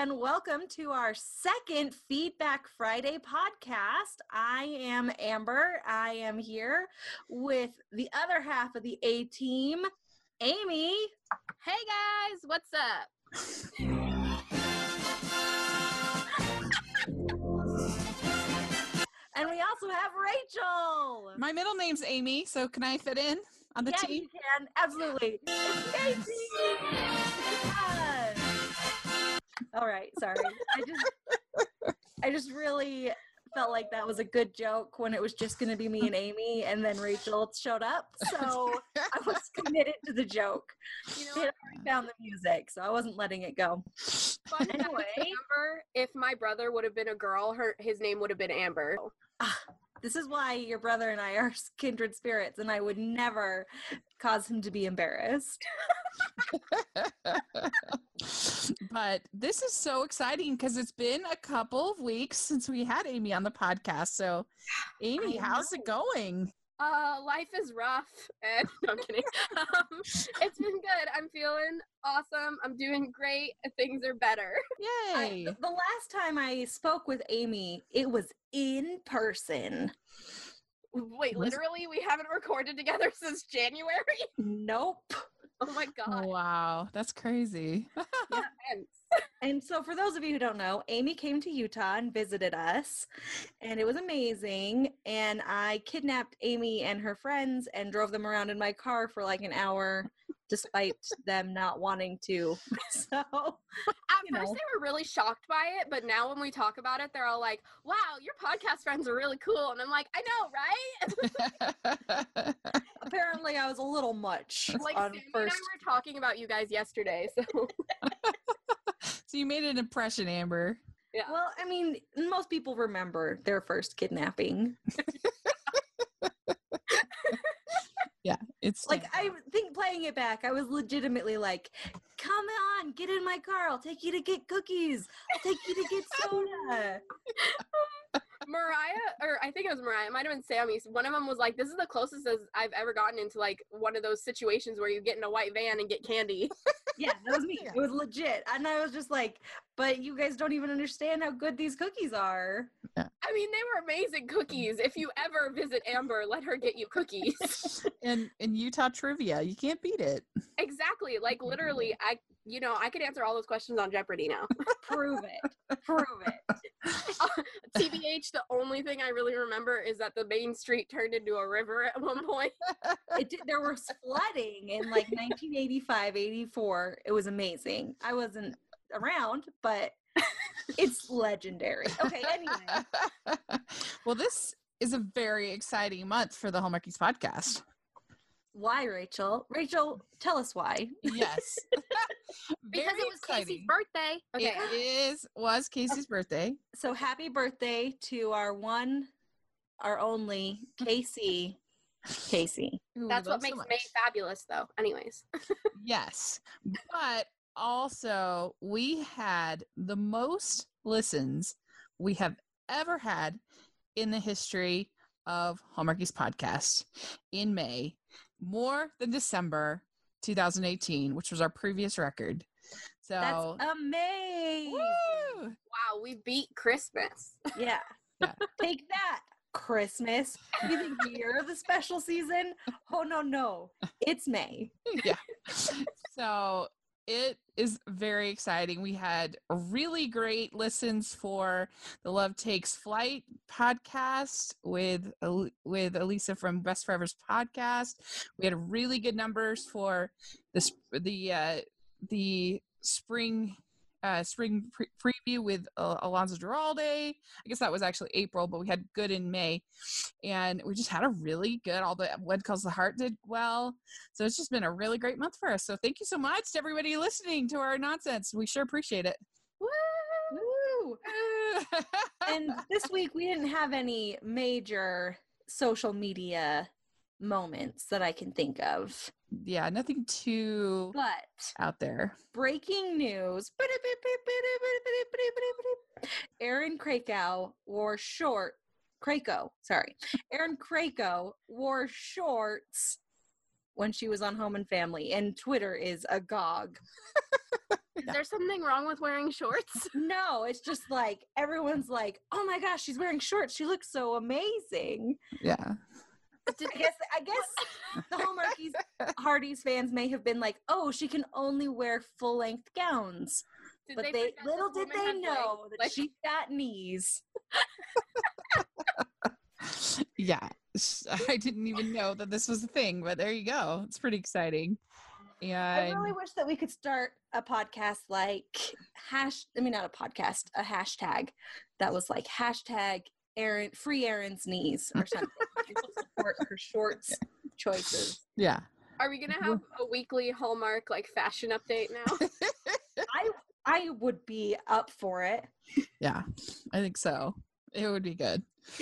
and welcome to our second Feedback Friday podcast. I am Amber. I am here with the other half of the A-team, Amy. Hey guys, what's up? And we also have Rachel. My middle name's Amy, so can I fit in on the team? Yeah, you can. Absolutely. It's the A-team. Yes. All right, sorry. I just really felt like that was a good joke when it was just going to be me and Amy, and then Rachel showed up. So I was committed to the joke. You know, I already found the music, so I wasn't letting it go. But anyway, Amber, if my brother would have been a girl, his name would have been Amber. This is why your brother and I are kindred spirits, and I would never cause him to be embarrassed. But this is so exciting because it's been a couple of weeks since we had Amy on the podcast. So, Amy, how's it going? Life is rough, and no, I'm kidding. It's been good. I'm feeling awesome. I'm doing great. Things are better. Yay! The last time I spoke with Amy, it was in person. Wait, literally, we haven't recorded together since January? Nope. Oh my god. Wow, that's crazy. Yeah. And so for those of you who don't know, Amy came to Utah and visited us, and it was amazing. And I kidnapped Amy and her friends and drove them around in my car for like an hour, despite them not wanting to. So At first they were really shocked by it, but now when we talk about it, they're all like, wow, your podcast friends are really cool. And I'm like, I know, right? apparently I was a little much. Like, on Sammy first. and I were talking about you guys yesterday, so... So you made an impression, Amber. Yeah. Well, I mean, most people remember their first kidnapping. Yeah, it's Like, I think playing it back, I was legitimately like, come on, get in my car. I'll take you to get cookies. I'll take you to get soda. Mariah, or I think it was Mariah, it might have been Sammy. One of them was like, this is the closest as I've ever gotten into like one of those situations where you get in a white van and get candy. Yeah, that was me. It was legit. And I was just like, but you guys don't even understand how good these cookies are. I mean, they were amazing cookies. If you ever visit Amber, let her get you cookies. in Utah trivia, you can't beat it. Exactly. Like literally, I could answer all those questions on Jeopardy now. Prove it. Prove it. TBH, the only thing I really remember is that the main street turned into a river at one point. There was flooding in like 1985, 84. It was amazing. I wasn't around, but it's legendary. Okay, anyway. Well, this is a very exciting month for the Hallmarkies podcast. Why, Rachel? Rachel, tell us why. Yes. Because it was Casey's birthday. Okay. It was Casey's birthday. So happy birthday to our only Casey. Ooh, That's what love so makes May much. fabulous, though. Anyways. Yes. But also, we had the most listens we have ever had in the history of Hallmarkies podcast in May, more than December 2018, which was our previous record. So That's amazing. woo! Wow, we beat Christmas. Yeah. Yeah. Take that, Christmas. You think you're the special season? Oh, no. It's May. Yeah. So it is very exciting. We had really great listens for the Love Takes Flight podcast with Elisa from Best Forever's podcast. We had really good numbers for the spring preview with Alonso Duralde. I guess that was actually April, but we had good in May, and we just had a really good. All the What Calls the Heart did well, so it's just been a really great month for us. So thank you so much to everybody listening to our nonsense. We sure appreciate it. Woo! And this week we didn't have any major social media moments that I can think of. Yeah, nothing too But out there. breaking news. Erin Krakow wore Erin Krakow wore shorts when she was on Home and Family, and Twitter is agog. Is there something wrong with wearing shorts? No, it's just like everyone's like, oh my gosh, she's wearing shorts. She looks so amazing. Yeah. I guess the Hallmarkies Hardee's fans may have been like, oh, she can only wear full length gowns. But little did they know that she's got knees. Yeah. I didn't even know that this was a thing, but there you go. It's pretty exciting. And I really wish that we could start a podcast like not a podcast, a hashtag that was like hashtag free Erin's knees or something. People support her shorts choices. Yeah. Are we gonna have a weekly Hallmark like fashion update now? I would be up for it. Yeah, I think so. It would be good.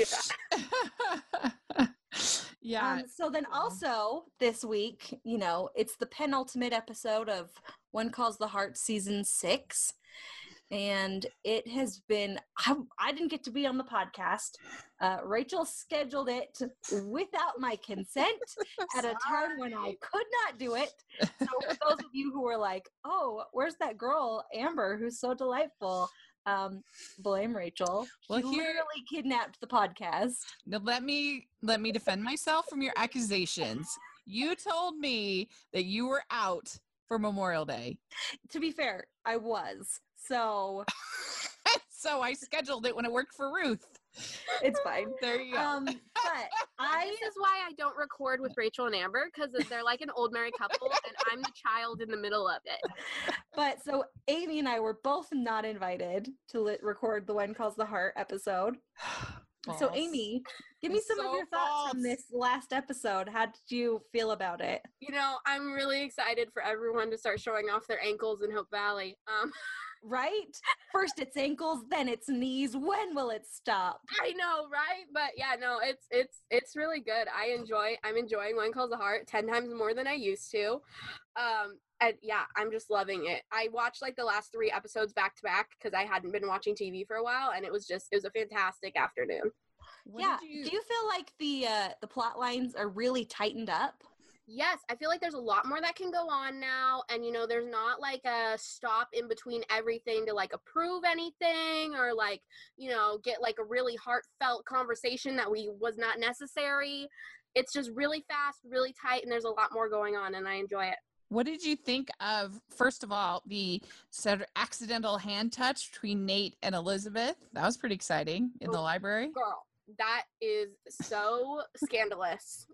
Yeah. Yeah. So then also this week, it's the penultimate episode of One Calls the Heart season 6. And it has been, I didn't get to be on the podcast. Rachel scheduled it without my consent at a time when I could not do it. So for those of you who were like, oh, where's that girl, Amber, who's so delightful? Blame Rachel. Well, she literally kidnapped the podcast. Now let me defend myself from your accusations. You told me that you were out for Memorial Day. To be fair, I was. So I scheduled it when it worked for Ruth. It's fine. There you go. But this is why I don't record with Rachel and Amber, because they're like an old married couple and I'm the child in the middle of it. But so Amy and I were both not invited to record the When Calls the Heart episode. False. So Amy, give me some of your thoughts from this last episode. How did you feel about it? I'm really excited for everyone to start showing off their ankles in Hope Valley. Right? First it's ankles, then it's knees. When will it stop? I know, right? But yeah, no, it's really good. I'm enjoying One Calls the Heart 10 times more than I used to. And yeah, I'm just loving it. I watched like the last 3 episodes back to back because I hadn't been watching TV for a while, and it was a fantastic afternoon. Do you feel like the plot lines are really tightened up? Yes, I feel like there's a lot more that can go on now, and there's not like a stop in between everything to like approve anything or like get like a really heartfelt conversation that was not necessary. It's just really fast, really tight, and there's a lot more going on, and I enjoy it. What did you think of, first of all, the sort of accidental hand touch between Nate and Elizabeth? That was pretty exciting in the library. Girl, that is so scandalous.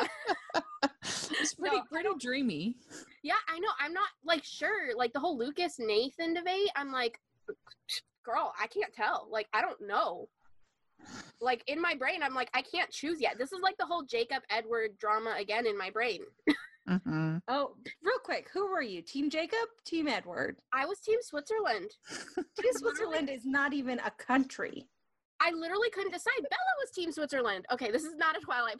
It's pretty dreamy. Yeah, I know. I'm not like sure. Like the whole Lucas Nathan debate, I'm like, girl, I can't tell. Like, I don't know. Like in my brain, I'm like, I can't choose yet. This is like the whole Jacob Edward drama again in my brain. Mm-hmm. Oh, real quick, who were you? Team Jacob? Team Edward? I was Team Switzerland. Team Switzerland is not even a country. I literally couldn't decide. Bella was Team Switzerland. Okay, this is not a Twilight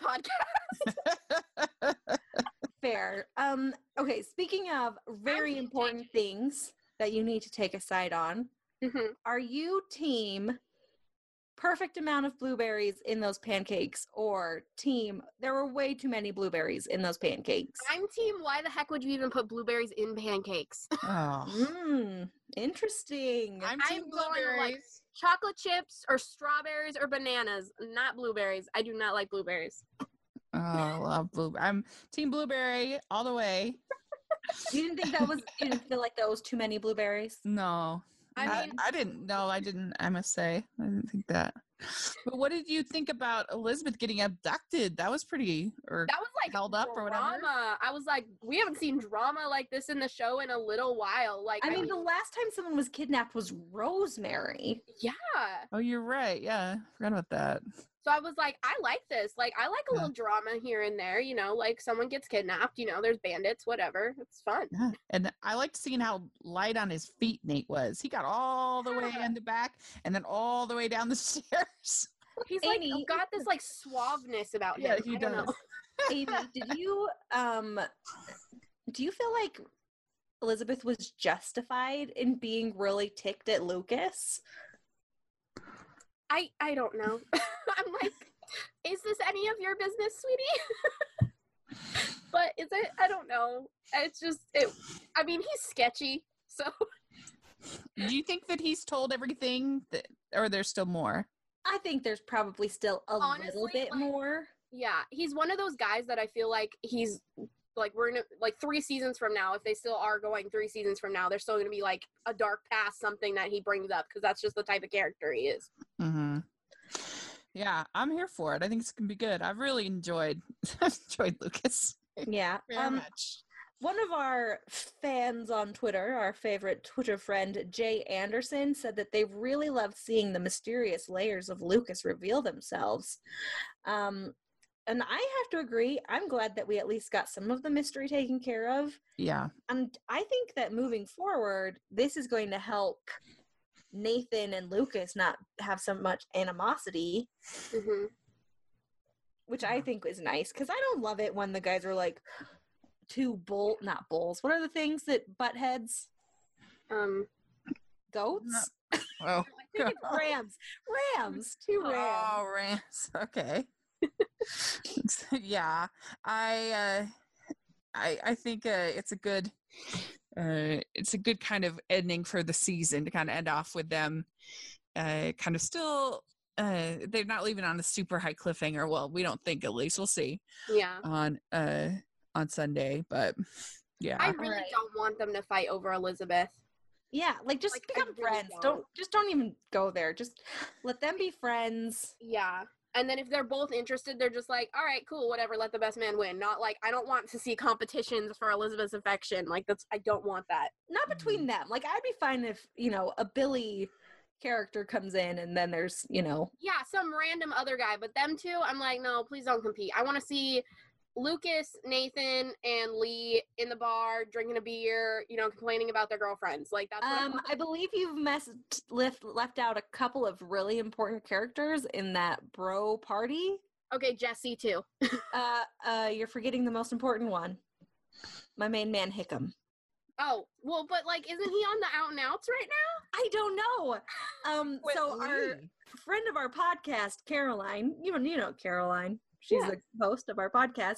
podcast. Fair. Okay, speaking of very important things that you need to take a side on, are you team perfect amount of blueberries in those pancakes or team there were way too many blueberries in those pancakes? I'm team why the heck would you even put blueberries in pancakes? Oh. Interesting. I'm team blueberries. Going like chocolate chips or strawberries or bananas, not blueberries. I do not like blueberries. Oh, I love blueberry. I'm team blueberry all the way. You didn't feel like that was too many blueberries? No. I didn't. No, I didn't. I must say, I didn't think that. But what did you think about Elizabeth getting abducted? That was pretty, or that was like held up or whatever. I was like, we haven't seen drama like this in the show in a little while. Like, I mean, the last time someone was kidnapped was Rosemary. Yeah. Oh, you're right. Yeah, forgot about that. So I was like, I like this. Like, I like a little drama here and there, like someone gets kidnapped, there's bandits, whatever. It's fun. Yeah. And I liked seeing how light on his feet Nate was. He got all the way in the back and then all the way down the stairs. He's Amy, like got this like suaveness about him. Yeah, he does. Amy, did you do you feel like Elizabeth was justified in being really ticked at Lucas? I don't know. I'm like, is this any of your business, sweetie? But is it? I don't know. It's just, I mean, he's sketchy, so. Do you think that he's told everything, that, or there's still more? I think there's probably still a little Honestly, bit like- more. Yeah, he's one of those guys that I feel like he's like we're gonna like 3 seasons from now, if they still are going 3 seasons from now, there's still gonna be like a dark past, something that he brings up because that's just the type of character he is. Mm-hmm. Yeah, I'm here for it. I think it's gonna be good. I've really enjoyed Lucas Yeah. very much. One of our fans on Twitter, our favorite Twitter friend, Jay Anderson, said that they really loved seeing the mysterious layers of Lucas reveal themselves. And I have to agree, I'm glad that we at least got some of the mystery taken care of. Yeah. And I think that moving forward, this is going to help Nathan and Lucas not have so much animosity, Mm-hmm. which I think is nice, because I don't love it when the guys are like not bulls. What are the things that butt heads? Goats? Oh, I think it's rams. Rams. 2 rams. oh, Rams. Okay. Yeah, I think it's a good kind of ending for the season to kind of end off with them kind of still they're not leaving on a super high cliffhanger. Well, we don't think, at least. We'll see Yeah. on Sunday, but yeah. I really Right. don't want them to fight over Elizabeth. Yeah, like just Like, I become really friends. don't. Don't even go there. Just let them be friends. Yeah. And then if they're both interested, they're just like, all right, cool, whatever, let the best man win. Not like, I don't want to see competitions for Elizabeth's affection. Like, I don't want that. Not between them. Like I'd be fine if, a Billy character comes in and then there's, Yeah, some random other guy, but them two, I'm like, no, please don't compete. I want to see Lucas, Nathan, and Lee in the bar drinking a beer, complaining about their girlfriends. Like, that's what I believe you've left out a couple of really important characters in that bro party. Okay, Jesse too. You're forgetting the most important one. My main man Hickam. Oh, well, but like, isn't he on the out and outs right now? I don't know. So our friend of our podcast, Caroline, you know Caroline. She's Yeah. the host of our podcast.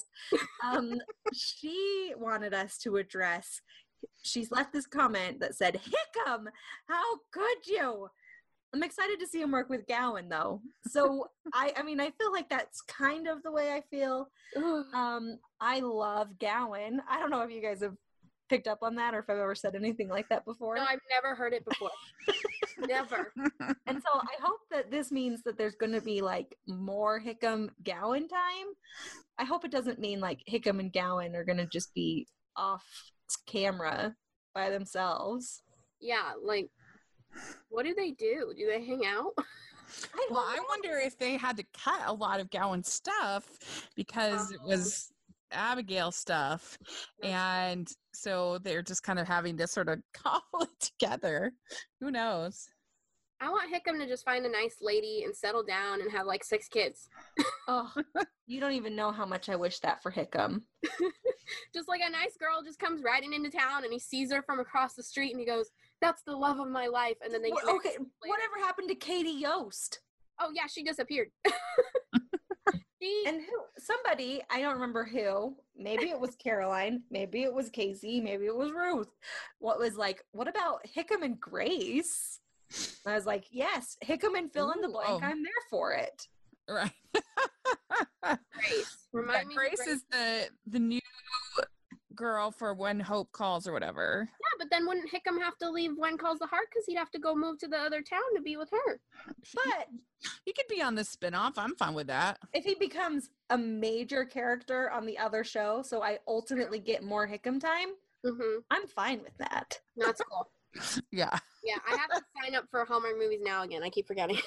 She wanted us to address. She's left this comment that said, "Hickam, how could you?" I'm excited to see him work with Gowan, though. So I feel like that's kind of the way I feel. I love Gowan. I don't know if you guys have picked up on that or if I've ever said anything like that before. No, I've never heard it before. Never. And so I hope that this means that there's going to be like more Hickam Gowan time. I hope it doesn't mean like Hickam and Gowan are going to just be off camera by themselves. Yeah, like, what do they do? Do they hang out? Well, I wonder if they had to cut a lot of Gowan's stuff because it was Abigail stuff, and so they're just kind of having to sort of cobble it together. Who knows? I want Hickam to just find a nice lady and settle down and have like 6 kids. Oh, you don't even know how much I wish that for Hickam. Just like a nice girl just comes riding into town and he sees her from across the street and he goes, "That's the love of my life." And then they get married Okay, later. whatever happened to Katie Yost? Oh yeah, she disappeared. And who? Somebody, I don't remember who. Maybe it was Caroline. Maybe it was Casey. Maybe it was Ruth. What about Hickam and Grace? And I was like, yes, Hickam and fill in the Ooh, blank. oh. I'm there for it. Right. Grace. Remind me who Grace is the new girl for When Hope Calls or whatever. Yeah, but then wouldn't Hickam have to leave When Calls the Heart because he'd have to go move to the other town to be with her? But He could be on the spinoff. I'm fine with that. if he becomes a major character on the other show, so I ultimately get more Hickam time, Mm-hmm. I'm fine with that. That's cool. Yeah. Yeah, I have to sign up for Hallmark Movies Now again. I keep forgetting.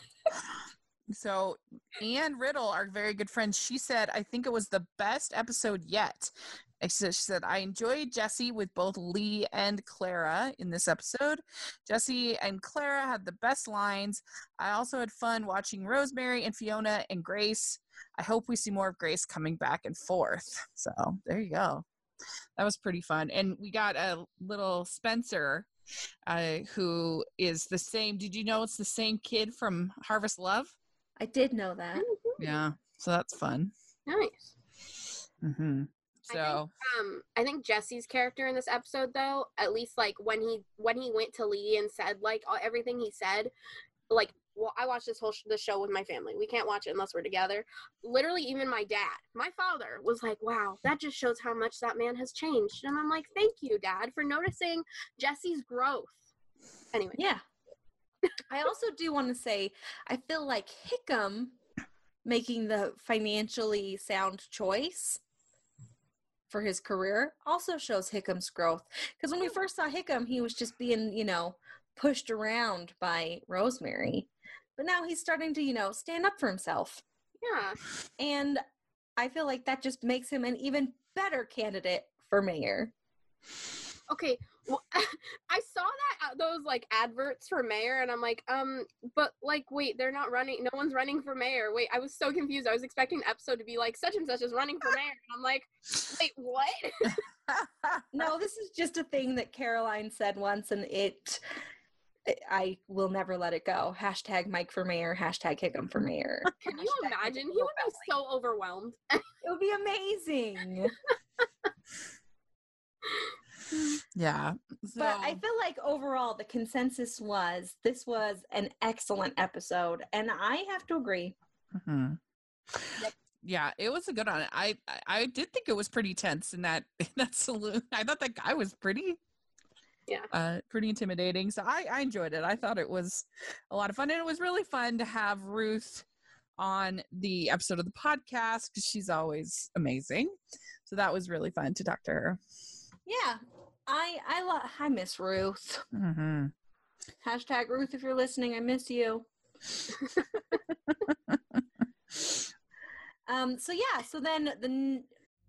So Anne Riddle, our very good friend, she said, I think it was the best episode yet. She said, I enjoyed Jesse with both Lee and Clara in this episode. Jesse and Clara had the best lines. I also had fun watching Rosemary and Fiona and Grace. I hope we see more of Grace coming back and forth. So there you go. That was pretty fun. And we got a little Spencer, who is the same. Did you know it's the same kid from Harvest Love? I did know that. Yeah. So that's fun. Nice. Mm-hmm. So I think Jesse's character in this episode, though, at least like when he went to Lee and said like everything he said, like, well, I watched the show with my family. We can't watch it unless we're together. Literally, even my father was like, "Wow, that just shows how much that man has changed." And I'm like, "Thank you, Dad, for noticing Jesse's growth." Anyway, Yeah. I also do want to say, I feel like Hickam making the financially sound choice for his career also shows Hickam's growth. Because when we first saw Hickam, he was just being, pushed around by Rosemary. But now he's starting to, stand up for himself. yeah. And I feel like that just makes him an even better candidate for mayor. Okay, well, I saw those like adverts for mayor, and I'm like, but like, wait, they're not running. No one's running for mayor. Wait, I was so confused. I was expecting the episode to be like such and such is running for mayor, and I'm like, wait, what? No, this is just a thing that Caroline said once, and I will never let it go. # Mike for mayor. # Hickam for mayor. Can you imagine? He would be so overwhelmed. It would be amazing. yeah. But I feel like overall the consensus was this was an excellent episode, and I have to agree. Mm-hmm. Yep. Yeah, it was a good one. I did think it was pretty tense in that saloon. I thought that guy was pretty intimidating. So I enjoyed it. I thought it was a lot of fun, and it was really fun to have Ruth on the episode of the podcast because she's always amazing. So that was really fun to talk to her. Yeah, I miss Ruth. Mm-hmm. # Ruth, if you're listening, I miss you. So then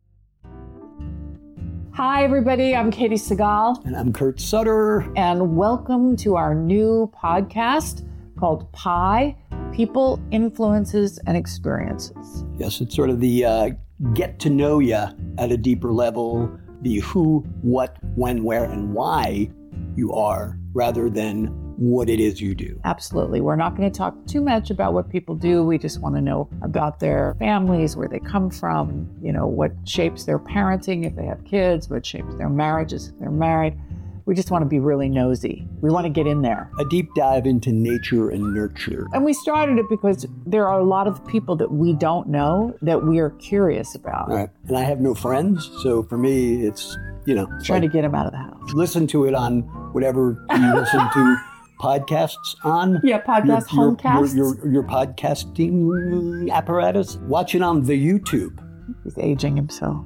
Hi, everybody. I'm Katie Segal. And I'm Kurt Sutter. And welcome to our new podcast called Pi, People, Influences, and Experiences. Yes, it's sort of the get to know you at a deeper level, the who, what, when, where, and why you are, rather than what it is you do. Absolutely. We're not going to talk too much about what people do. We just want to know about their families, where they come from, what shapes their parenting if they have kids, what shapes their marriages if they're married. We just want to be really nosy. We want to get in there. A deep dive into nature and nurture. And we started it because there are a lot of people that we don't know that we are curious about. All right. And I have no friends, so for me, it's, trying to get them out of the house. Listen to it on whatever you listen to podcasts on. Yeah, podcast, homecasts. Your podcasting apparatus. Watch it on the YouTube. He's aging himself.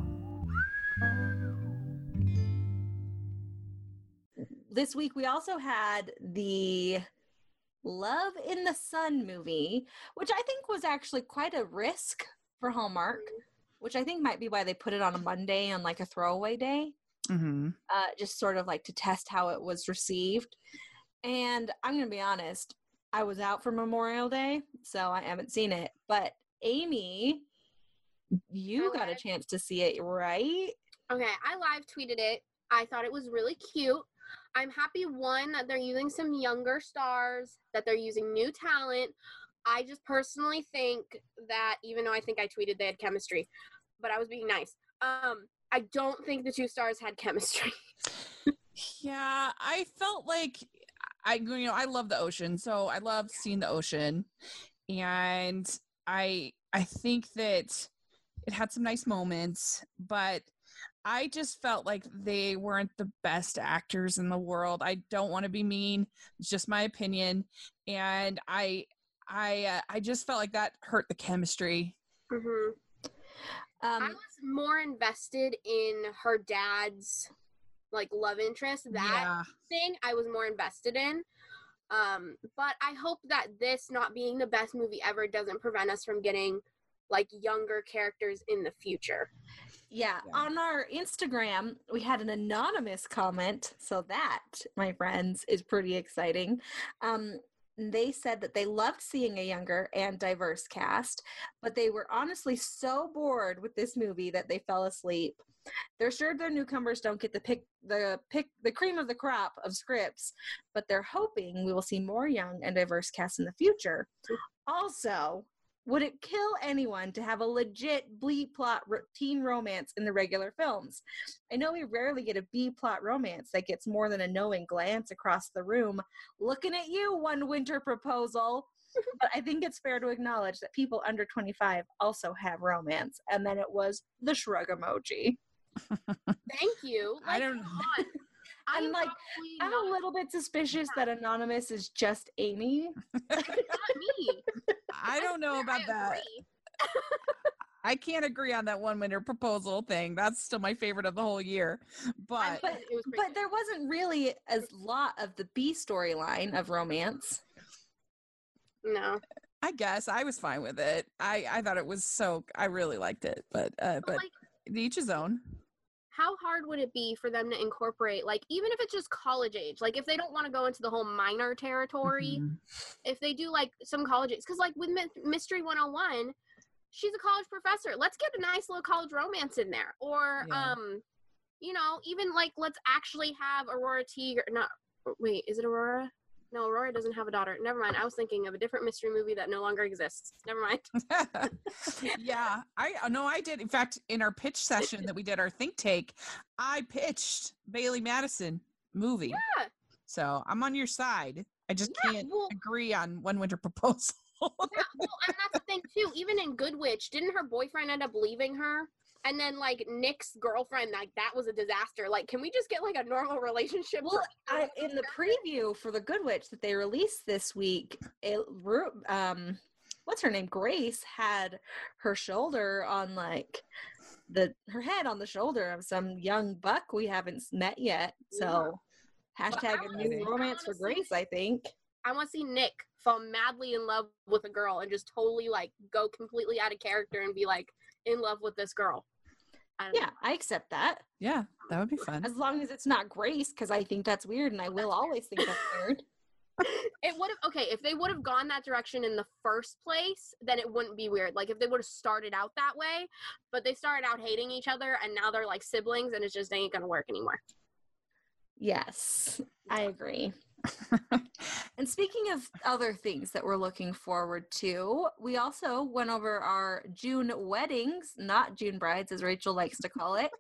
this week we also had the Love in the Sun movie, which I think was actually quite a risk for Hallmark, which I think might be why they put it on a Monday on like a throwaway day. Mm-hmm. Just sort of like to test how it was received. And I'm going to be honest, I was out for Memorial Day, so I haven't seen it. But Amy, you got a chance to see it, right? Okay, I live tweeted it. I thought it was really cute. I'm happy, one, that they're using some younger stars, that they're using new talent. I just personally think that, even though I think I tweeted they had chemistry, but I was being nice. I don't think the two stars had chemistry. Yeah, I felt like I love the ocean, so I love seeing the ocean, and I think that it had some nice moments, but I just felt like they weren't the best actors in the world. I don't want to be mean; it's just my opinion, and I just felt like that hurt the chemistry. Mm-hmm. I was more invested in her dad's like love interest. That thing I was more invested in. But I hope that this not being the best movie ever doesn't prevent us from getting like younger characters in the future. Yeah. On our Instagram, we had an anonymous comment. So that, my friends, is pretty exciting. They said that they loved seeing a younger and diverse cast, but they were honestly so bored with this movie that they fell asleep. They're sure their newcomers don't get the cream of the crop of scripts, but they're hoping we will see more young and diverse casts in the future. Also, would it kill anyone to have a legit B plot teen romance in the regular films? I know we rarely get a B plot romance that gets more than a knowing glance across the room. Looking at you, One Winter Proposal. But I think it's fair to acknowledge that people under 25 also have romance. And then it was the shrug emoji. Thank you. I don't- Come on. I'm like, probably I'm not a little bit suspicious that Anonymous is just Amy. me. I don't know about I that. agree. I can't agree on that One Winter Proposal thing. That's still my favorite of the whole year. But But It was pretty but good. there wasn't really a lot of the B storyline of romance. No. I guess I was fine with it. I thought it was I really liked it. But But like, each his own. how hard would it be for them to incorporate, like, even if it's just college age, like if they don't want to go into the whole minor territory, Mhm. if they do like some college age, because like with Mystery 101, she's a college professor. Let's get a nice little college romance in there. Or Yeah. you know, even like let's actually have Aurora Teague, not wait, is it Aurora? No, Aurora doesn't have a daughter. Never mind. I was thinking of a different mystery movie that no longer exists. Never mind. Yeah, I did. In fact, in our pitch session that we did, our think take, I pitched Bailey Madison movie. Yeah. So I'm on your side. I just Yeah, can't well- agree on One Winter Proposal. Yeah, well, and that's the thing too. Even in Good Witch, didn't her boyfriend end up leaving her? And then like Nick's girlfriend, like that was a disaster. Like, can we just get like a normal relationship? Well, for in the preview for the Good Witch that they released this week, what's her name? Grace had her shoulder on like her head on the shoulder of some young buck we haven't met yet. So hashtag a new romance for Grace, I think. I want to see Nick fall madly in love with a girl and just totally like go completely out of character and be like in love with this girl. I don't Yeah, know. I accept that. Yeah, that would be fun. As long as it's not Grace, because I think that's weird and I will always think that's weird. It would have okay if they would have gone that direction in the first place, then it wouldn't be weird. Like if they would have started out that way, but they started out hating each other and now they're like siblings and it just ain't gonna work anymore. Yes, I agree. And speaking of other things that we're looking forward to, we also went over our June weddings, not June brides, as Rachel likes to call it.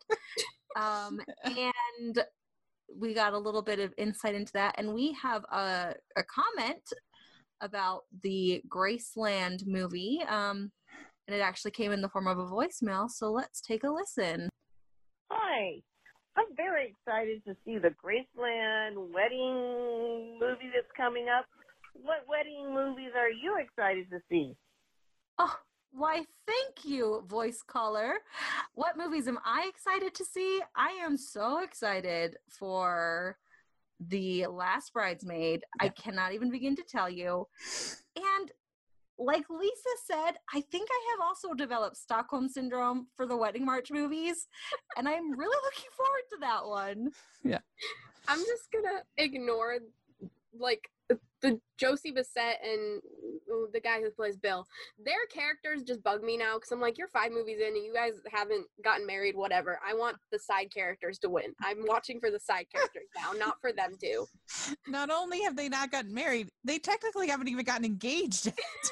And we got a little bit of insight into that. And we have a comment about the Graceland movie. And it actually came in the form of a voicemail. So let's take a listen. Hi. I'm very excited to see the Graceland wedding movie that's coming up. What wedding movies are you excited to see? Oh, why, thank you, voice caller. What movies am I excited to see? I am so excited for The Last Bridesmaid. I cannot even begin to tell you. And like Lisa said, I think I have also developed Stockholm Syndrome for the Wedding March movies, and I'm really looking forward to that one. I'm just gonna ignore like the Josie Bassett and the guy who plays Bill. Their characters just bug me now because I'm like, you're 5 movies in and you guys haven't gotten married, whatever. I want the side characters to win. I'm watching for the side characters now, not for them to. Not only have they not gotten married, they technically haven't even gotten engaged.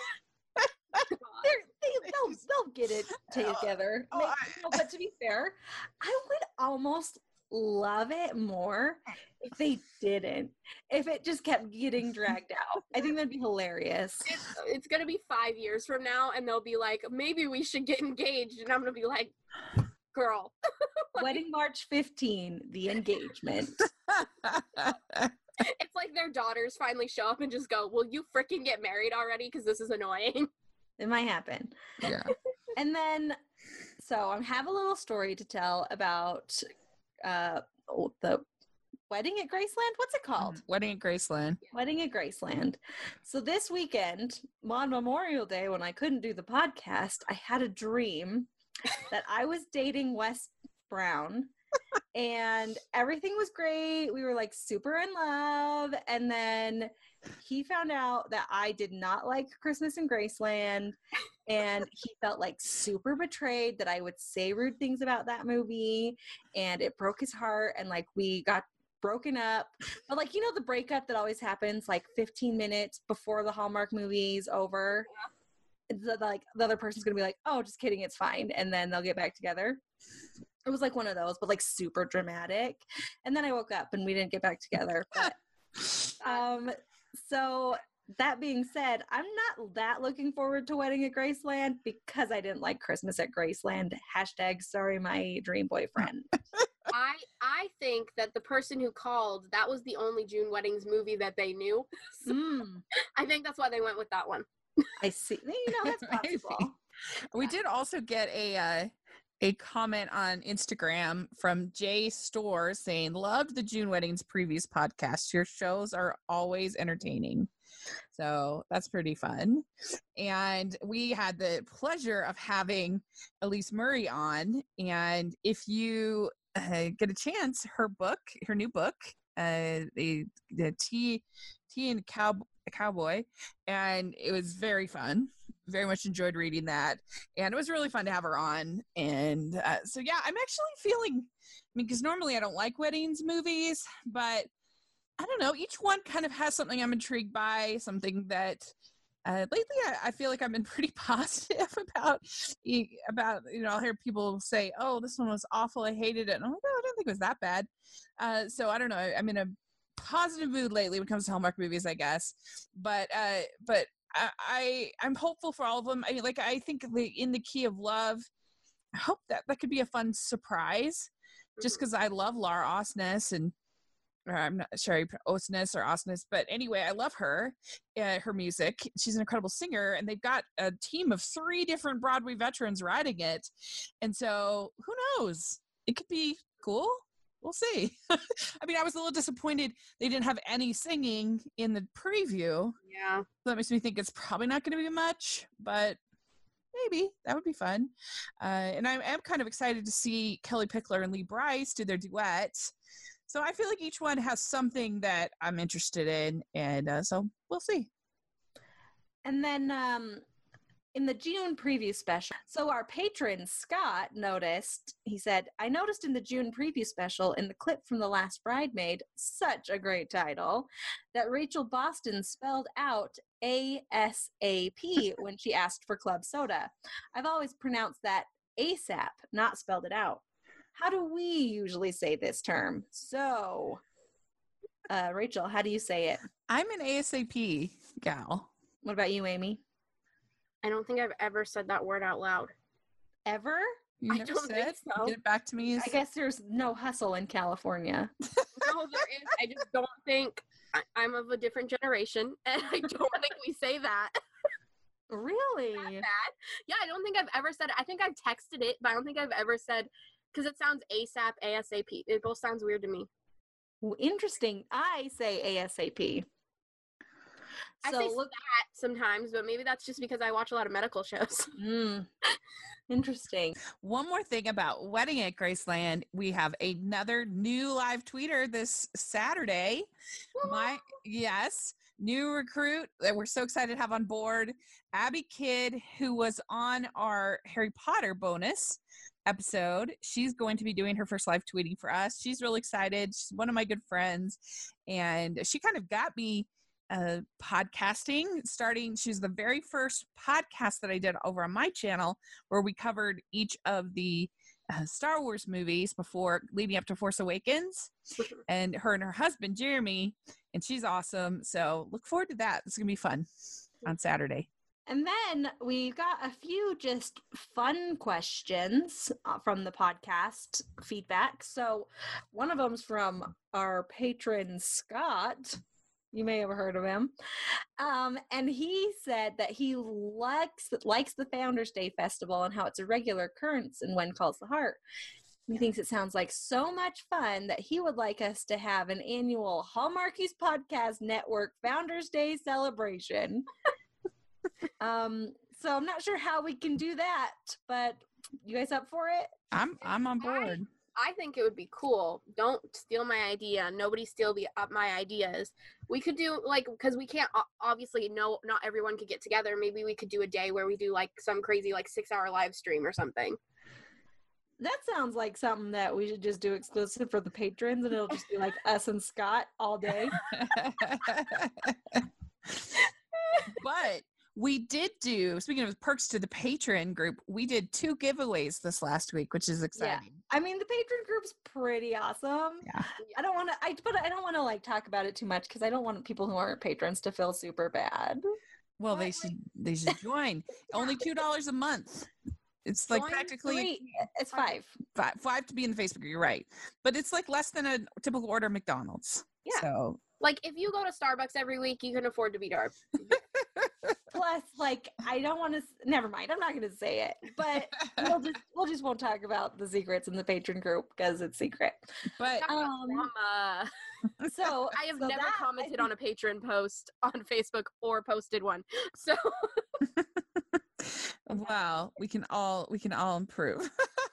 They'll get it together. Oh, No, but to be fair, I would almost love it more if they didn't. If it just kept getting dragged out. I think that'd be hilarious. It's gonna be 5 years from now and they'll be like, maybe we should get engaged. And I'm gonna be like, girl. Wedding March 15, the engagement. It's like their daughters finally show up and just go, will you freaking get married already? Because this is annoying. It might happen. Yeah. And then, so I have a little story to tell about the wedding at Graceland. What's it called? Wedding at Graceland. Wedding at Graceland. So this weekend, on Memorial Day, when I couldn't do the podcast, I had a dream that I was dating Wes Brown and everything was great. We were like super in love. And then he found out that I did not like Christmas in Graceland. And he felt like super betrayed that I would say rude things about that movie. And it broke his heart. And like we got broken up. But like, you know, the breakup that always happens like 15 minutes before the Hallmark movie is over. like the other person's gonna be like, oh, just kidding, it's fine, and then they'll get back together. It was like one of those, but like super dramatic. And then I woke up and we didn't get back together. But so that being said, I'm not that looking forward to Wedding at Graceland because I didn't like Christmas at Graceland. # sorry, my dream boyfriend. I think that the person who called, that was the only June Weddings movie that they knew. So I think that's why they went with that one. I see. That's possible. We did also get a comment on Instagram from Jay Store saying, loved the June Weddings previous podcast. Your shows are always entertaining. So that's pretty fun. And we had the pleasure of having Elise Murray on. And if you get a chance, her new book, the Tea and Cowboy, and it was very fun. Very much enjoyed reading that, and it was really fun to have her on. And so yeah, I'm actually feeling, because normally I don't like weddings movies, but I don't know, each one kind of has something I'm intrigued by, something that lately I feel like I've been pretty positive about, I'll hear people say, oh, this one was awful, I hated it, and I'm like, oh, I don't think it was that bad. So I don't know, I'm in a positive mood lately when it comes to Hallmark movies, I guess, but I'm hopeful for all of them. I mean, like, I think In the Key of Love, I hope that could be a fun surprise, just because I love Laura Osnes, and I'm not sure Osnes or Osnes, but anyway, I love her, her music. She's an incredible singer, and they've got a team of 3 different Broadway veterans writing it, and so who knows? It could be cool. We'll see. I mean, I was a little disappointed they didn't have any singing in the preview. Yeah. So that makes me think it's probably not going to be much, but maybe that would be fun. And I am kind of excited to see Kelly Pickler and Lee Brice do their duet. So I feel like each one has something that I'm interested in, and so we'll see. And then in the June preview special, so our patron Scott noticed, he said, I noticed in the June preview special, in the clip from The Last Bridemaid, such a great title, that Rachel Boston spelled out ASAP when she asked for club soda. I've always pronounced that ASAP, not spelled it out. How do we usually say this term? So, Rachel, how do you say it? I'm an ASAP gal. What about you, Amy? I don't think I've ever said that word out loud. Ever? You I never don't said? think so. Get it back to me. I guess there's no hustle in California. No, there is. I just don't think I'm of a different generation, and I don't think we say that. Really? That bad. Yeah, I don't think I've ever said it. I think I've texted it, but I don't think I've ever said, because it sounds ASAP, ASAP. It both sounds weird to me. Interesting. I say ASAP. I say stat sometimes, but maybe that's just because I watch a lot of medical shows. Interesting. One more thing about Wedding at Graceland, we have another new live tweeter this Saturday. New recruit that we're so excited to have on board, Abby Kidd, who was on our Harry Potter bonus episode. She's going to be doing her first live tweeting for us. She's really excited. She's one of my good friends, and she kind of got me podcasting starting. She's the very first podcast that I did over on my channel, where we covered each of the Star Wars movies before leading up to Force Awakens, and her husband Jeremy, and she's awesome. So look forward to that. It's gonna be fun on Saturday. And then we got a few just fun questions from the podcast feedback. So one of them's from our patron Scott. You may have heard of him. And he said that he likes the Founders Day Festival and how it's a regular occurrence in When Calls the Heart. He thinks it sounds like so much fun that he would like us to have an annual Hallmarkies Podcast Network Founders Day celebration. So I'm not sure how we can do that, but you guys up for it? I'm on board. I think it would be cool. Don't steal my idea. Nobody steal my ideas. We could do, like, because we can't, obviously, not everyone could get together. Maybe we could do a day where we do, like, some crazy, like, 6-hour live stream or something. That sounds like something that we should just do exclusive for the patrons, and it'll just be, like, us and Scott all day. But We did do, speaking of perks to the patron group, we did 2 giveaways this last week, which is exciting. I mean, the patron group's pretty awesome. Yeah. I don't want to, but I don't want to like talk about it too much because I don't want people who aren't patrons to feel super bad. Well, But, they should join. Only $2 a month. It's like Join practically 3. It's 5. five to be in the Facebook group. You're right, but it's like less than a typical order of McDonald's. Yeah. So Like if you go to Starbucks every week, you can afford to be Darb. Plus, like, I don't want to. Never mind. I'm not going to say it. But we'll just won't talk about the secrets in the patron group because it's secret. but Mama. So I have so never that, commented on a patron post on Facebook or posted one. So well, we can all improve.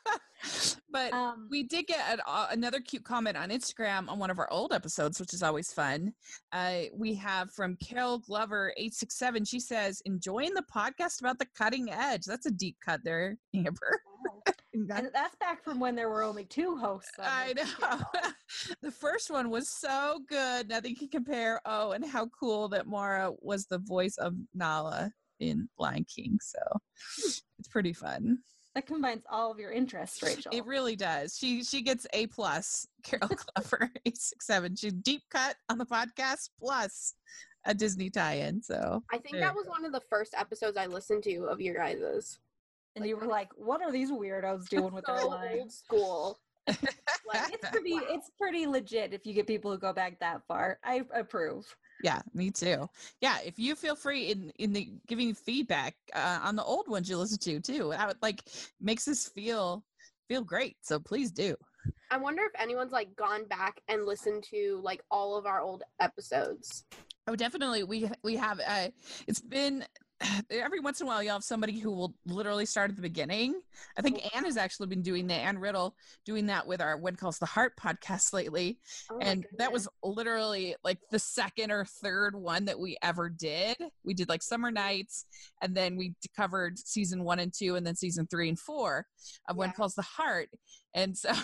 But we did get another cute comment on Instagram on one of our old episodes, which is always fun. We have from Carol Glover 867. She says, "Enjoying the podcast about the cutting edge." That's a deep cut there, Amber. and that's back from when there were only 2 hosts. On I this know. channel. The first one was so good. Nothing can compare. Oh, and how cool that Mara was the voice of Nala in Lion King. So it's pretty fun. That combines all of your interests, Rachel. It really does. She gets A+, Carol Clever 867. She's deep cut on the podcast plus a Disney tie-in. So I think that was one of the first episodes I listened to of your guys's. And you were like, "What are these weirdos doing with their So lives?" old school. Like, it's pretty legit if you get people who go back that far. I approve. Yeah, me too. Yeah, if you feel free in the giving feedback on the old ones you listen to too, I would like makes us feel great. So please do. I wonder if anyone's like gone back and listened to like all of our old episodes. Oh, definitely. We have. It's been every once in a while you'll have somebody who will literally start at the beginning. I think Anne has actually been doing that. Anne Riddle doing that with our What Calls the Heart podcast lately, Oh my and that goodness. was literally like the second or third one that we ever did. We did like Summer Nights, and then we covered season 1 and 2, and then season 3 and 4 of What Yeah. Calls the Heart. And so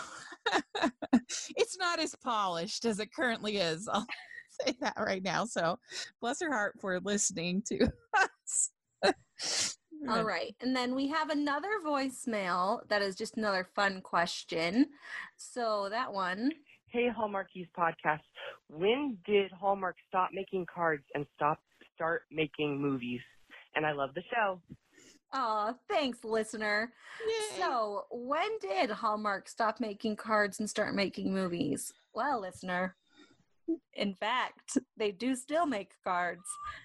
it's not as polished as it currently is. I'll say that right now. So bless her heart for listening to us. All right. And then we have another voicemail that is just another fun question. So that one. Hey, Hallmarkies podcast. When did Hallmark stop making cards and start making movies? And I love the show. Oh, thanks, listener. Yay. So when did Hallmark stop making cards and start making movies? Well, listener, in fact, they do still make cards.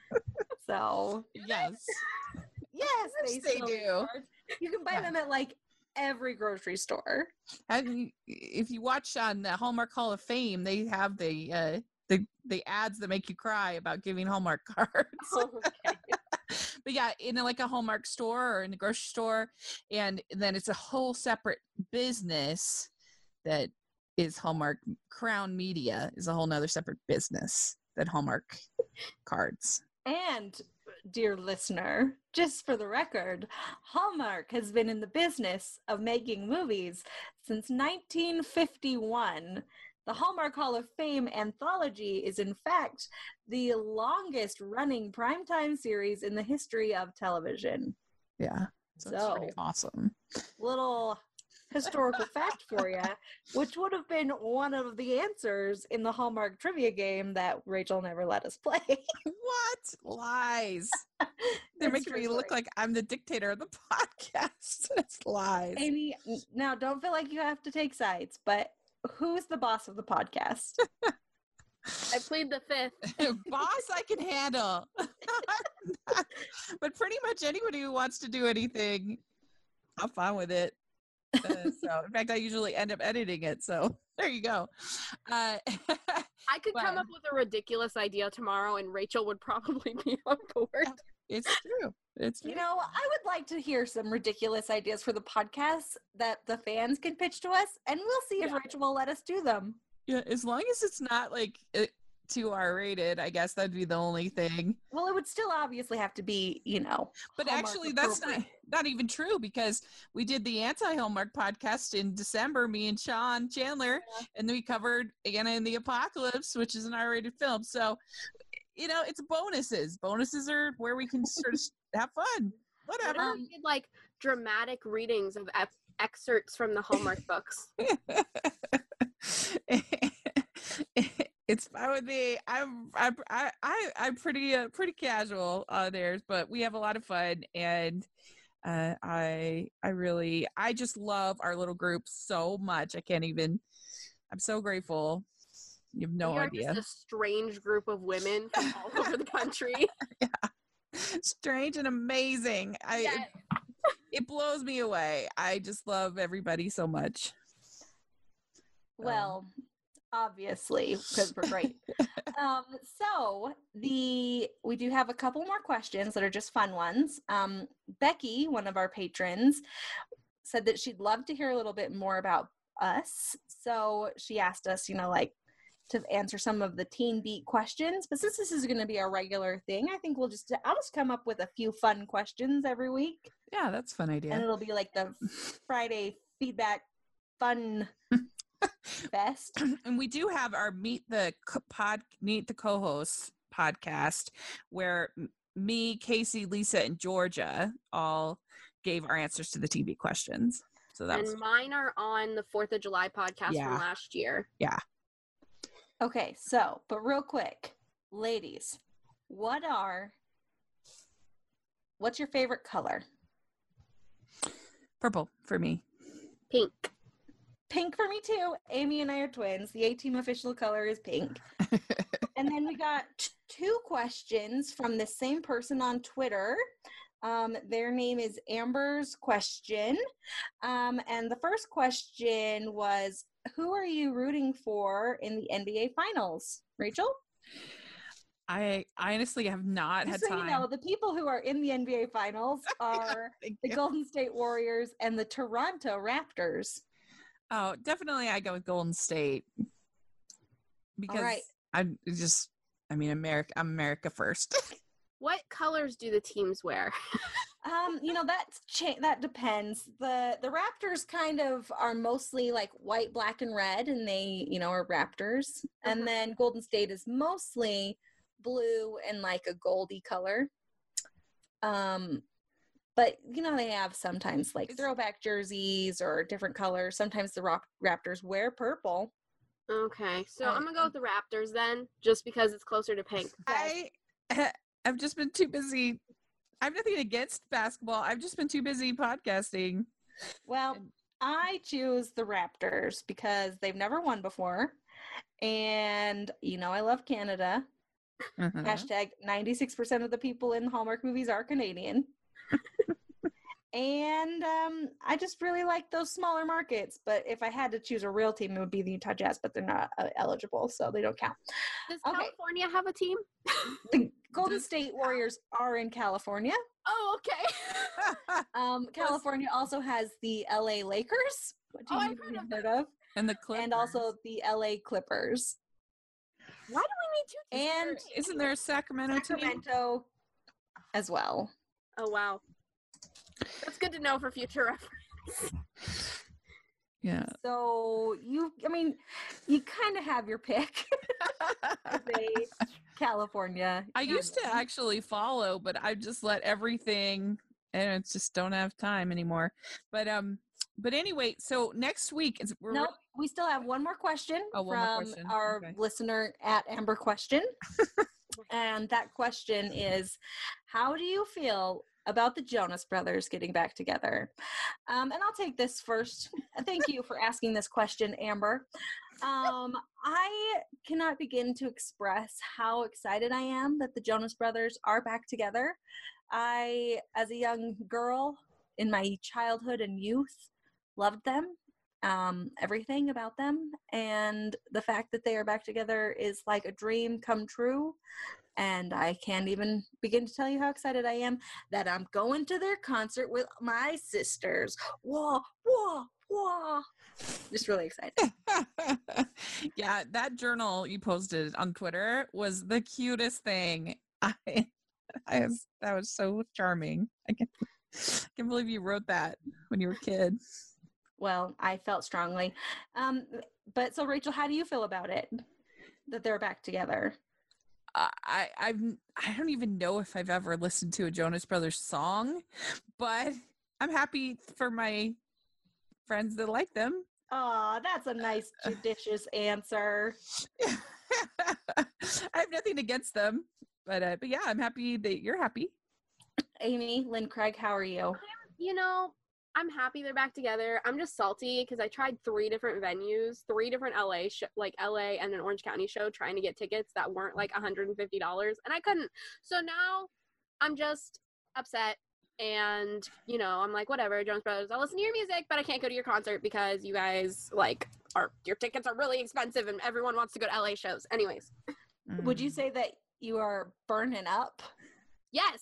So Yes. yes, they Yes, they still make do. cards. You can buy Yeah. them at like every grocery store. If you watch on the Hallmark Hall of Fame, they have the ads that make you cry about giving Hallmark cards. Okay. But yeah, in like a Hallmark store or in the grocery store, and then it's a whole separate business that is Hallmark. Crown Media is a whole nother separate business than Hallmark cards. And, dear listener, just for the record, Hallmark has been in the business of making movies since 1951. The Hallmark Hall of Fame anthology is, in fact, the longest running primetime series in the history of television. Yeah, so it's pretty So- awesome. Little historical fact for you, which would have been one of the answers in the Hallmark trivia game that Rachel never let us play. What lies? They're That's making true me look story. like I'm the dictator of the podcast. That's lies. Amy, now don't feel like you have to take sides, but who's the boss of the podcast? I plead the fifth. Boss, I can handle. But pretty much anybody who wants to do anything, I'm fine with it. So, in fact, I usually end up editing it. So, there you go. I could come Well- up with a ridiculous idea tomorrow and Rachel would probably be on board. It's true. It's You know, I would like to hear some ridiculous ideas for the podcast that the fans can pitch to us, and we'll see if Yeah. Rachel will let us do them. yeah. As long as it's not like too R-rated, I guess that'd be the only thing. Well, it would still obviously have to be, But Hallmark actually, that's not even true because we did the anti-Hallmark podcast in December, me and Sean Chandler, and then we covered Anna and the Apocalypse, which is an R-rated film. So, it's bonuses. Bonuses are where we can sort of have fun. Whatever. What if we did like dramatic readings of excerpts from the Hallmark books? It's fine with me. I'm pretty casual on theirs, but we have a lot of fun, and I just love our little group so much. I'm so grateful. You have no We are idea. just a strange group of women from all over the country. Strange and amazing. Yes. It blows me away. I just love everybody so much. Well, obviously, because we're great. So we do have a couple more questions that are just fun ones. Becky, one of our patrons, said that she'd love to hear a little bit more about us. So she asked us, to answer some of the Teen Beat questions. But since this is going to be a regular thing, I think I'll just come up with a few fun questions every week. Yeah, that's a fun idea. And it'll be like the Friday feedback fun fest. And we do have our Meet the Co-hosts podcast, where me, Casey, Lisa, and Georgia all gave our answers to the TV questions. So that was mine are on the 4th of July podcast from last year. Yeah. Okay, but real quick, ladies, what's your favorite color? Purple for me. Pink. Pink for me too. Amy and I are twins. The A-Team official color is pink. And then we got two questions from the same person on Twitter. Their name is Amber's Question. And the first question was, who are you rooting for in the NBA Finals? Rachel? I honestly have not had time. So the people who are in the NBA Finals are the Golden State Warriors and the Toronto Raptors. Oh, definitely I go with Golden State. Because I'm America. I'm America first. What colors do the teams wear? That depends. The Raptors kind of are mostly like white, black, and red, and they, are Raptors. And then Golden State is mostly blue and like a goldy color. But they have sometimes like throwback jerseys or different colors. Sometimes the Raptors wear purple. Okay, so I'm gonna go with the Raptors then, just because it's closer to pink. I've just been too busy. I have nothing against basketball. I've just been too busy podcasting. Well, I choose the Raptors because they've never won before. And, I love Canada. Hashtag 96% of the people in Hallmark movies are Canadian. And I just really like those smaller markets. But if I had to choose a real team, it would be the Utah Jazz, but they're not eligible, so they don't count. Does California have a team? The Golden State Warriors are in California. Oh, okay. California also has the LA Lakers, which you've heard of. And the Clippers. And also the LA Clippers. Why do we need two? And isn't there a Sacramento as well. Oh, wow. That's good to know for future reference. Yeah. So you kind of have your pick. California. I used to actually follow, but I just let everything, and it's just don't have time anymore. But anyway, so next week is we still have one more question from our listener at Amber Question. And that question is, how do you feel about the Jonas Brothers getting back together? And I'll take this first. Thank you for asking this question, Amber. I cannot begin to express how excited I am that the Jonas Brothers are back together. I, as a young girl in my childhood and youth, loved them, everything about them. And the fact that they are back together is like a dream come true. And I can't even begin to tell you how excited I am that I'm going to their concert with my sisters. Whoa, whoa, whoa. Just really excited. Yeah, that journal you posted on Twitter was the cutest thing. That was so charming. I can't believe you wrote that when you were a kid. Well, I felt strongly. But so Rachel, how do you feel about it? That they're back together? I don't even know if I've ever listened to a Jonas Brothers song, but I'm happy for my friends that like them. Aw, that's a nice, judicious answer. I have nothing against them, but yeah, I'm happy that you're happy. Amy, Lynn Craig, how are you? You know, I'm happy they're back together. I'm just salty because I tried 3 different venues, 3 different LA and an Orange County show trying to get tickets that weren't like $150, and I couldn't. So now I'm just upset, and you know, I'm like, whatever, Jonas Brothers, I'll listen to your music, but I can't go to your concert because you guys your tickets are really expensive and everyone wants to go to LA shows. Anyways, Would you say that you are burning up? yes.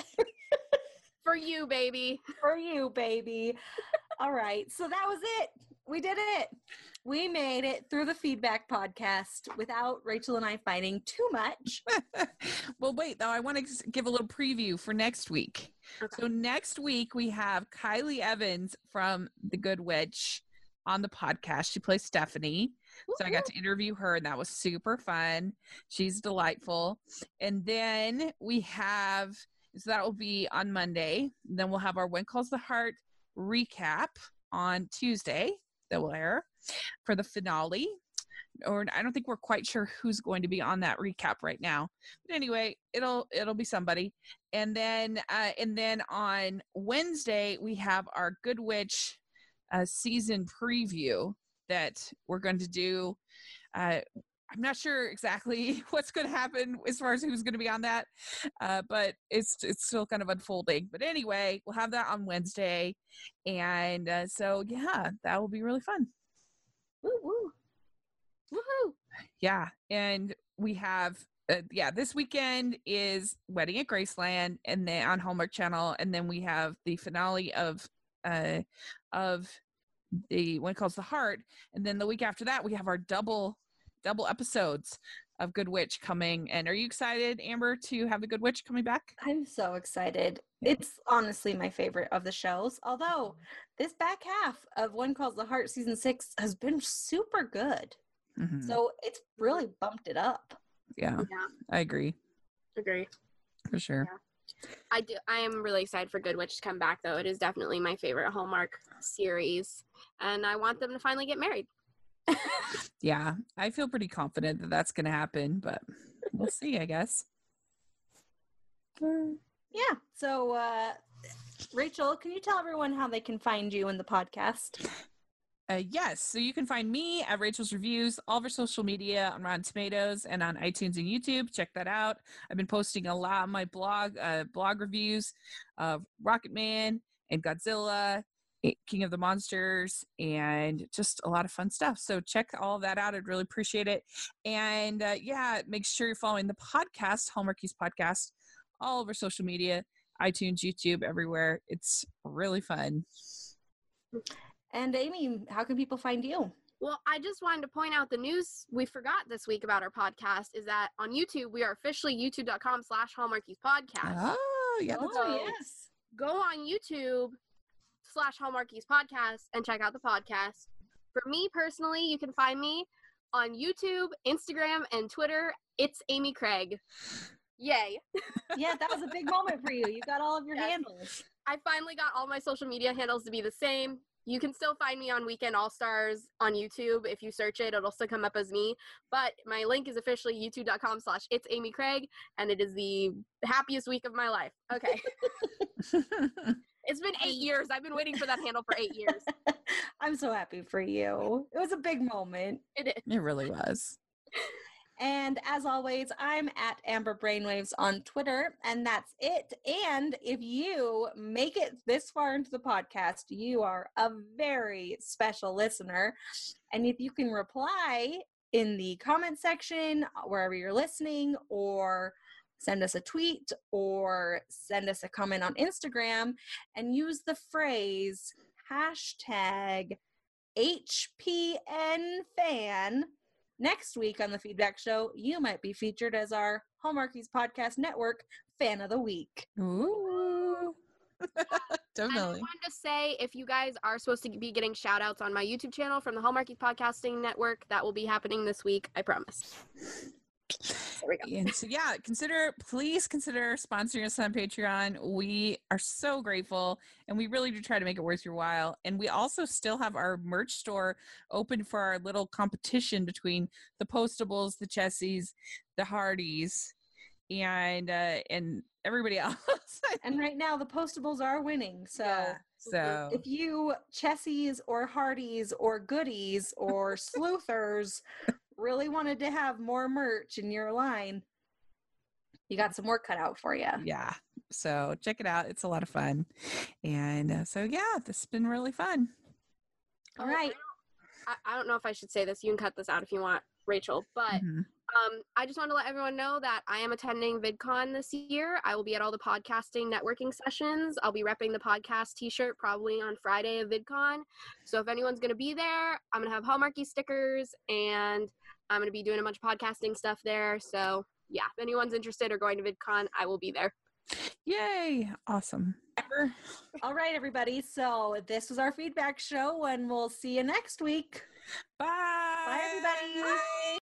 For you, baby. For you, baby. All right. So that was it. We did it. We made it through the feedback podcast without Rachel and I fighting too much. Well, wait, though, I want to give a little preview for next week. Okay. So next week we have Kylie Evans from The Good Witch on the podcast. She plays Stephanie. So I got to interview her, and that was super fun. She's delightful. And then we have, so that will be on Monday. Then we'll have our When Calls the Heart recap on Tuesday that will air for the finale. Or I don't think we're quite sure who's going to be on that recap right now. But anyway, it'll be somebody. And then on Wednesday we have our Good Witch season preview that we're going to do. I'm not sure exactly what's going to happen as far as who's going to be on that, but it's still kind of unfolding. But anyway, we'll have that on Wednesday, and so yeah, that will be really fun. Woo woo. Woohoo. Yeah, and we have this weekend is Wedding at Graceland, and then on Hallmark Channel, and then we have the finale of the When It Calls the Heart, and then the week after that we have our double episodes of Good Witch coming. And are you excited, Amber, to have the Good Witch coming back? I'm so excited. It's honestly my favorite of the shows. Although this back half of One Calls the Heart season 6 has been super good. Mhm. So it's really bumped it up. Yeah, Yeah. I agree Agree. for sure. I am really excited for Good Witch to come back, though. It is definitely my favorite Hallmark series, and I want them to finally get married. Yeah, I feel pretty confident that that's going to happen, but we'll see, I guess. Yeah. So, Rachel, can you tell everyone how they can find you in the podcast? Yes, so you can find me at Rachel's Reviews, all of our social media on Rotten Tomatoes and on iTunes and YouTube. Check that out. I've been posting a lot on my blog reviews of Rocketman and Godzilla, King of the Monsters, and just a lot of fun stuff. So check all of that out. I'd really appreciate it. And make sure you're following the podcast, Hallmarkies Podcast, all over social media, iTunes, YouTube, everywhere. It's really fun. And Amy, how can people find you? Well, I just wanted to point out the news we forgot this week about our podcast is that on YouTube, we are officially youtube.com/HallmarkiesPodcast. Oh, yeah. That's So- yes. Go on YouTube/HallmarkiesPodcast and check out the podcast. For me personally, you can find me on YouTube, Instagram, and Twitter. It's Amy Craig. Yay. Yeah, that was a big moment for you. You got all of your Yes. handles. I finally got all my social media handles to be the same. You can still find me on Weekend All-Stars on YouTube. If you search it, it'll still come up as me. But my link is officially youtube.com/It's Amy Craig, and it is the happiest week of my life. Okay. It's been 8 years. I've been waiting for that handle for 8 years. I'm so happy for you. It was a big moment. It is. It really was. And as always, I'm at Amber Brainwaves on Twitter, and that's it. And if you make it this far into the podcast, you are a very special listener. And if you can reply in the comment section, wherever you're listening, or send us a tweet, or send us a comment on Instagram, and use the phrase #HPNFan, next week on the Feedback Show, you might be featured as our Hallmarkies Podcast Network Fan of the Week. Ooh. And I Definitely. wanted to say, if you guys are supposed to be getting shout outs on my YouTube channel from the Hallmarkies Podcasting Network, that will be happening this week. I promise. There we go. And so, yeah, please consider sponsoring us on Patreon. We are so grateful, and we really do try to make it worth your while. And we also still have our merch store open for our little competition between the Postables, the Chessies, the Hardys, and everybody else. And right now, the Postables are winning. So, Yeah, so if you Chessies or Hardys or Goodies or Sleuthers really wanted to have more merch in your line, you got some work cut out for you. yeah, so check it out. It's a lot of fun. And so, yeah, this has been really fun. All right. I don't know if I should say this. You can cut this out if you want, Rachel. But Mhm. I just want to let everyone know that I am attending VidCon this year. I will be at all the podcasting networking sessions. I'll be repping the podcast t-shirt probably on Friday of VidCon. So if anyone's going to be there, I'm going to have Hallmarky stickers, and I'm going to be doing a bunch of podcasting stuff there. So yeah, if anyone's interested or going to VidCon, I will be there. Yay. Awesome. All right, everybody. So this was our feedback show, and we'll see you next week. Bye. Bye, everybody. Bye.